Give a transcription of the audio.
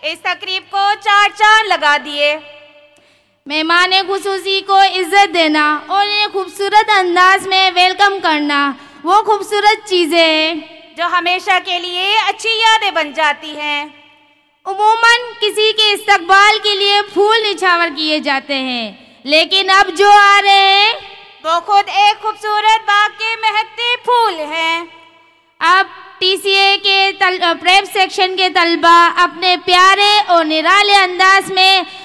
इस तकरीब को चार चांद लगा दिए। मेहमान खुसूसी को इज्जत देना और इन्हें खूबसूरत अंदाज में वेलकम करना वो खूबसूरत चीज़ें हैं जो हमेशा के लिए अच्छी यादें बन जाती हैं। उमूमन किसी के इस्तकबाल के लिए फूल निछावर किए जाते हैं, लेकिन अब जो आ रहे हैं वो खुद एक खूबसूरत बाग के महकते फूल हैं। अब TCA के प्रेप सेक्शन के तलबा अपने प्यारे और निराले अंदाज में